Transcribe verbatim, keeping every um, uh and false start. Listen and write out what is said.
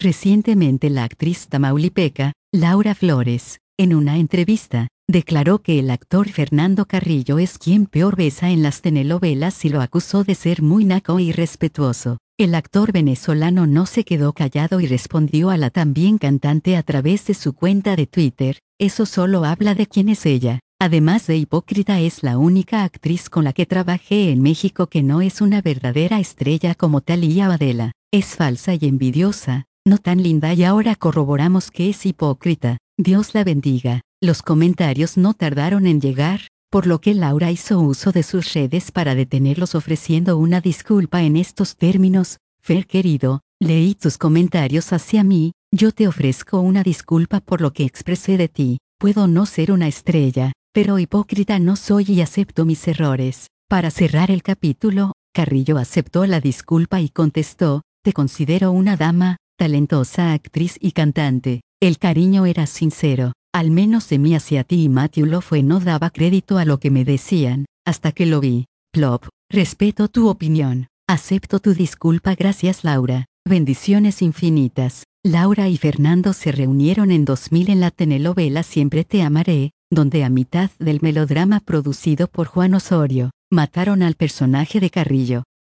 Recientemente la actriz tamaulipeca, Laura Flores, en una entrevista, declaró que el actor Fernando Carrillo es quien peor besa en las telenovelas y lo acusó de ser muy naco e irrespetuoso. El actor venezolano no se quedó callado y respondió a la también cantante a través de su cuenta de Twitter: "Eso solo habla de quién es ella. Además de hipócrita, es la única actriz con la que trabajé en México que no es una verdadera estrella como Thalía o Adela. Es falsa y envidiosa, no tan linda, y ahora corroboramos que es hipócrita. Dios la bendiga". Los comentarios no tardaron en llegar, por lo que Laura hizo uso de sus redes para detenerlos ofreciendo una disculpa en estos términos: "Fer querido, leí tus comentarios hacia mí, yo te ofrezco una disculpa por lo que expresé de ti. Puedo no ser una estrella, pero hipócrita no soy y acepto mis errores". Para cerrar el capítulo, Carrillo aceptó la disculpa y contestó: "Te considero una dama, talentosa actriz y cantante. El cariño era sincero, al menos de mí hacia ti, y Matthew lo fue. No daba crédito a lo que me decían, hasta que lo vi. Plop. Respeto tu opinión. Acepto tu disculpa. Gracias, Laura. Bendiciones infinitas". Laura y Fernando se reunieron en dos mil en la telenovela Siempre te amaré, donde a mitad del melodrama producido por Juan Osorio, mataron al personaje de Carrillo.